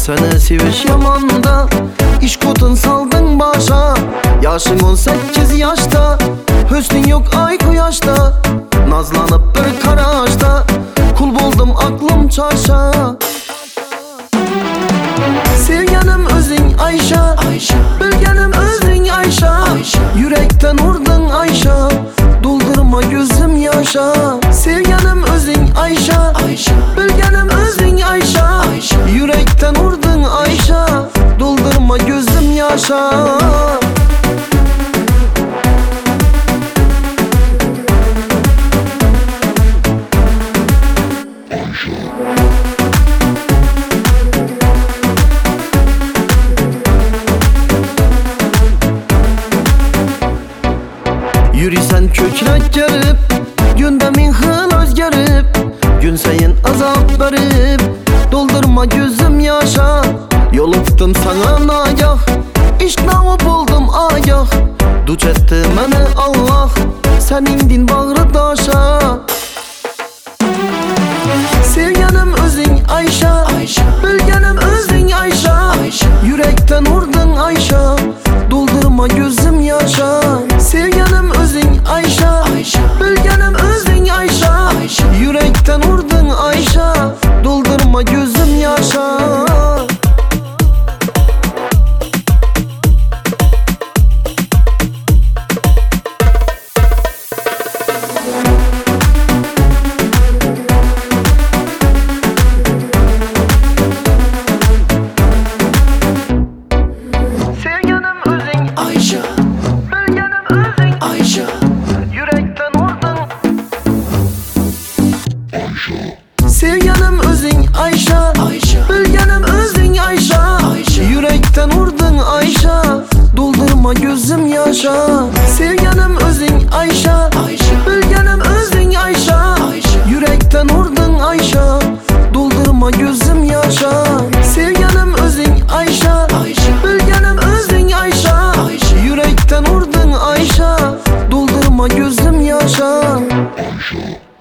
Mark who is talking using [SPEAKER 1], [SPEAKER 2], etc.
[SPEAKER 1] Seni seviş yamanda, iş kutun saldın başa. Yaşın 18 yaşta, hüsnün yok ay quyoshda. Nazlanıp bir qarashda, kul buldum aklım çarşa. Sevganim özing Ayşa, bilganim özing Ayşa. Yürekten urdun Ayşa, doldurma gözüm yaşa. Sevganim özing Ayşa, bilganim özing Ayşa. Yürekten urdun Ayşa, doldurma gözüm yaşa. Yürüsen kökrek gerip, gündemin hıl özgerip. Gün sayin azap verip, doldurma gözüm yaşa. Yoluqdum sana nagah, işnavı buldum agah. Duç etdi meni Allah, senin din bağrı daşa. Sevganim özing Ayşa, bilganim özing Ayşa. Yürekten urdun Ayşa, doldurma gözüm yaşa. Sevganim özing Ayşa, bilganim özing Ayşa. Yürekten urdun Ayşa, doldurma gözüm yaşa. Sevganim özing Ayşa, bilganim özing Ayşa. Yürekten urdun Sevganim özing Ayşa, bilganim özing Ayşa. Yürekten urdun Ayşa, doldurma gözüm yaşa.